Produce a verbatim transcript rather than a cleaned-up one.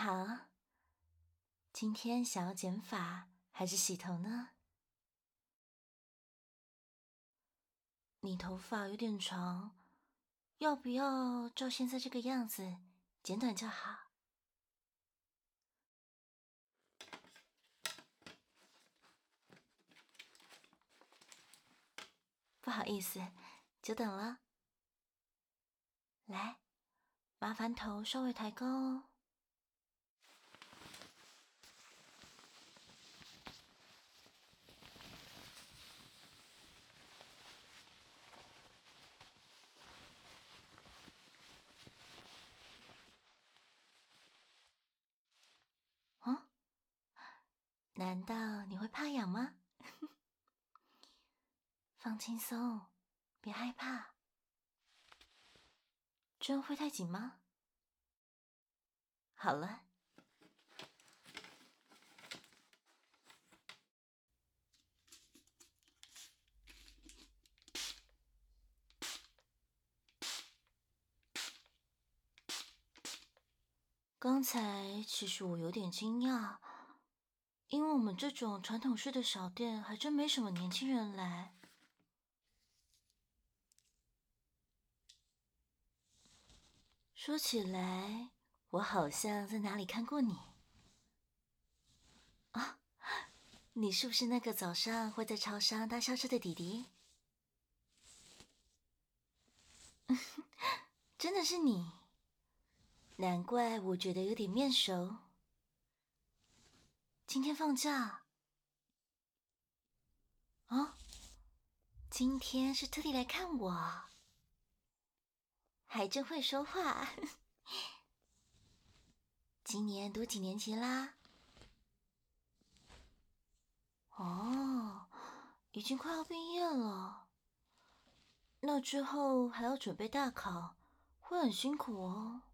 好，今天想要剪发还是洗头呢？你头发有点长，要不要照现在这个样子剪短就好？不好意思，久等了。来，麻烦头稍微抬高哦。哦，难道你会怕痒吗？放轻松，别害怕。针会太紧吗？好了。刚才其实我有点惊讶，因为我们这种传统式的小店还真没什么年轻人来。说起来，我好像在哪里看过你。啊，你是不是那个早上会在超商搭校车的弟弟？真的是你，难怪我觉得有点面熟。今天放假？哦，今天是特地来看我，还真会说话。今年读几年级啦？哦，已经快要毕业了。那之后还要准备大考，会很辛苦哦。